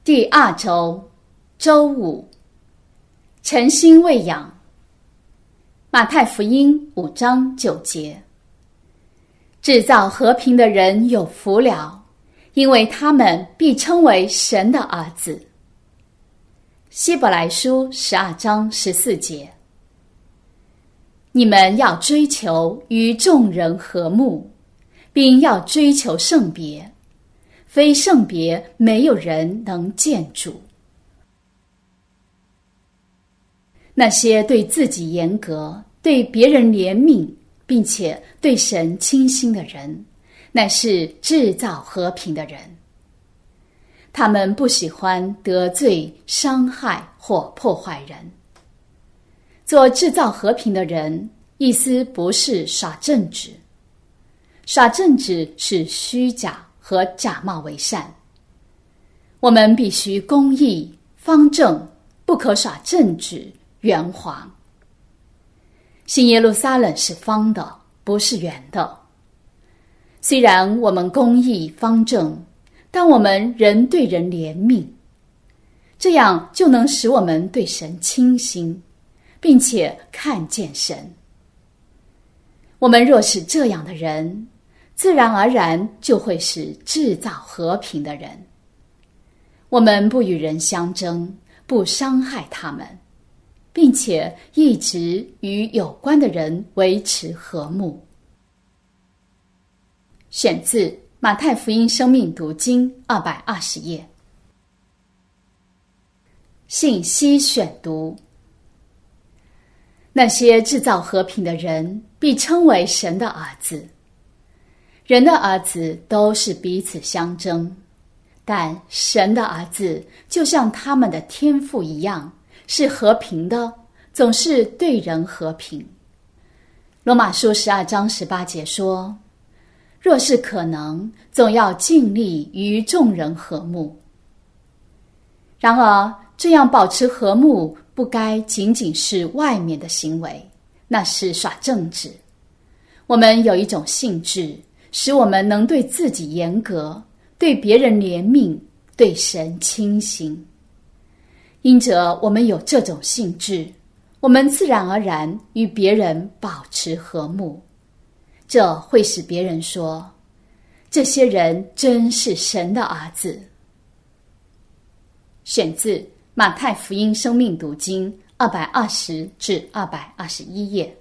第2周，周五，诚心喂养。马太福音5章9节，制造和平的人有福了，因为他们必称为神的儿子。希伯来书12章14节，你们要追求与众人和睦，并要追求圣别，非圣别没有人能见主。那些对自己严格、对别人怜悯，并且对神倾心的人，乃是制造和平的人。他们不喜欢得罪、伤害或破坏人。做制造和平的人，意思不是耍正直。耍正直是虚假和假冒为善。我们必须公义、方正，不可耍正直、圆滑。新耶路撒冷是方的，不是圆的。虽然我们公义方正，但我们人对人怜悯，这样就能使我们对神倾心，并且看见神。我们若是这样的人，自然而然就会是制造和平的人。我们不与人相争，不伤害他们，并且一直与有关的人维持和睦。选自马太福音生命读经220页。信息选读：那些制造和平的人必称为神的儿子。人的儿子都是彼此相争，但神的儿子就像他们的天父一样，是和平的，总是对人和平。罗马书12章18节说，若是可能，总要尽力与众人和睦。然而，这样保持和睦不该仅仅是外面的行为，那是耍正直。我们有一种性质，使我们能对自己严格，对别人怜悯，对神倾心。因着我们有这种性质，我们自然而然与别人保持和睦。这会使别人说，这些人真是神的儿子。选自马太福音生命读经220至221页。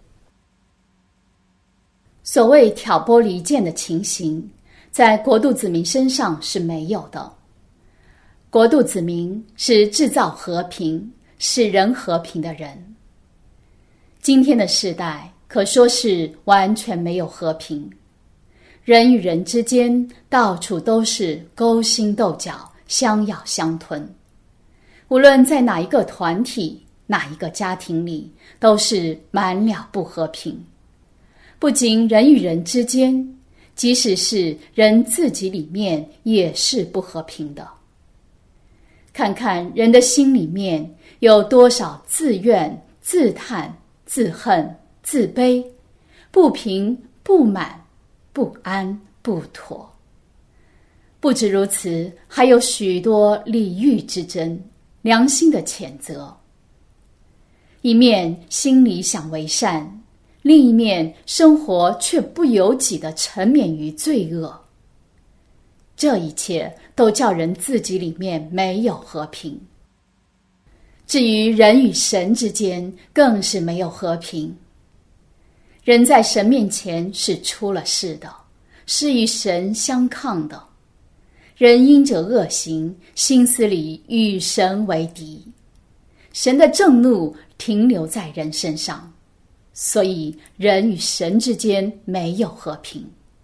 所谓挑拨离间的情形，在国度子民身上是没有的。国度子民是制造和平、使人和平的人。今天的世代可说是完全没有和平，人与人之间到处都是勾心斗角、相咬相吞。无论在哪一个团体、哪一个家庭里，都是满了不和平。不仅人与人之间，即使是人自己里面也是不和平的。看看人的心里面有多少自怨、自叹、自恨、自卑、不平、不满、不安、不妥。不止如此，还有许多礼欲之争、良心的谴责。一面心里想为善，另一面生活却不由己地沉湎于罪恶。这一切都叫人自己里面没有和平。至于人与神之间，更是没有和平。人在神面前是出了事的，是与神相抗的。人因着恶行，心思里与神为敌。神的震怒停留在人身上，所以人与神之间没有和平。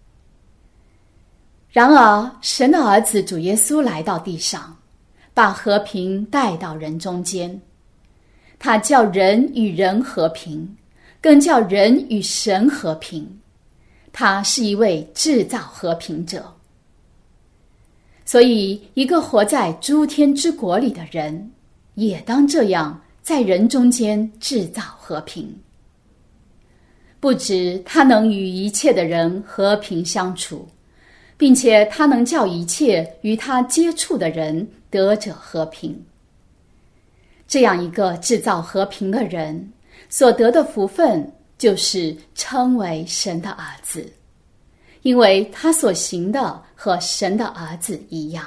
然而，神的儿子主耶稣来到地上，把和平带到人中间。他叫人与人和平，更叫人与神和平。他是一位制造和平者。所以，一个活在诸天之国里的人，也当这样在人中间制造和平。不止他能与一切的人和平相处， 并且他能叫一切与他接触的人得着和平。这样一个制造和平的人所得的福分，就是称为神的儿子，因为他所行的和神的儿子一样。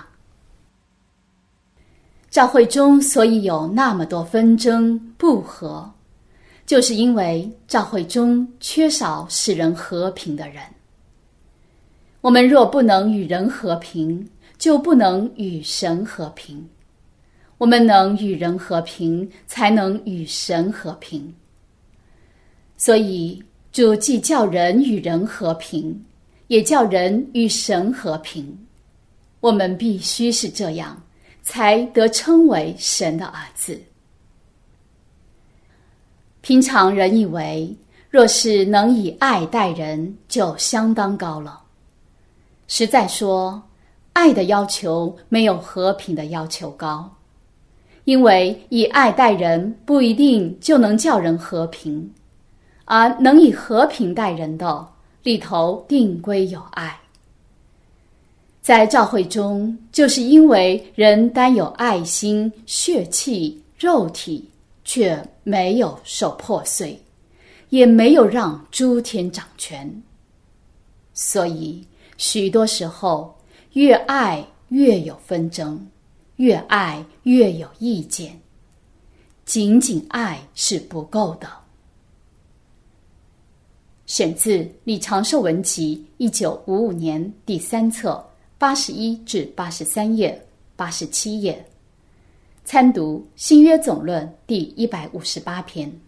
教会中所以有那么多纷争不和，就是因为教会中缺少使人和平的人。我们若不能与人和平，就不能与神和平。我们能与人和平，才能与神和平。所以主既叫人与人和平，也叫人与神和平。我们必须是这样，才得称为神的儿子。平常人以为，若是能以爱待人，就相当高了。实在说，爱的要求没有和平的要求高，因为以爱待人不一定就能叫人和平，而能以和平待人的，里头定归有爱。在教会中，就是因为人单有爱心、血气、肉体，却没有受破碎，也没有让诸天掌权。所以许多时候，越爱越有纷争，越爱越有意见。仅仅爱是不够的。选自李长寿文集1955年第3册81至83页、87页。参读新约总论第158篇。